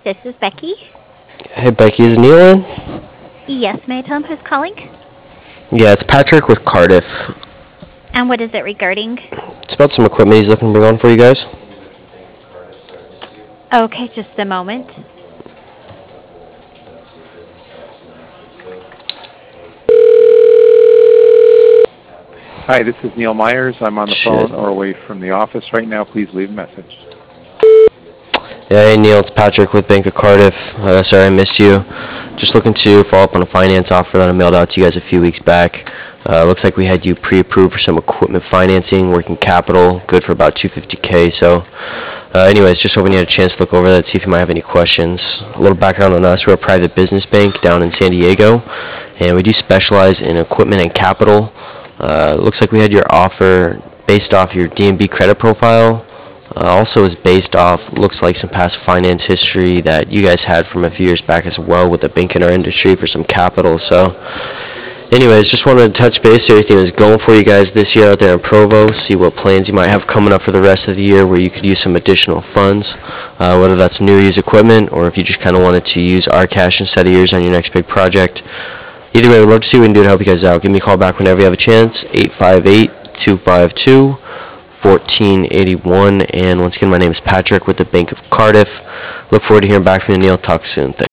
This is Becky. Hey Becky, is Neil in? Yes, may I tell him who's calling? Yeah, it's Patrick with Cardiff. And what is it regarding? It's about some equipment he's looking to bring on for you guys. Okay, just a moment. Hi, this is Neil Myers. I'm on the Shit. phone or away from the office right now. Please leave a message. Yeah, hey Neil, it's Patrick with Bank of Cardiff. Sorry I missed you. Just looking to follow up on a finance offer that I mailed out to you guys a few weeks back. Looks like we had you pre-approved for some equipment financing, working capital, good for about $250K. So, anyways, just hoping you had a chance to look over that, see if you might have any questions. A little background on us: we're a private business bank down in San Diego, and we do specialize in equipment and capital. Looks like we had your offer based off your DNB credit profile. Also is based off, looks like, some past finance history that you guys had from a few years back as well with the bank in our industry for some capital. So anyways, just wanted to touch base, see everything is going for you guys this year out there in Provo, see what plans you might have coming up for the rest of the year where you could use some additional funds, whether that's new or used equipment, or if you just kind of wanted to use our cash instead of yours on your next big project. Either way, we'd love to see what we can do to help you guys out. Give me a call back whenever you have a chance, 858-252-1481. And once again, my name is Patrick with the Bank of Cardiff. Look forward to hearing back from you, Neil. Talk soon. Thanks.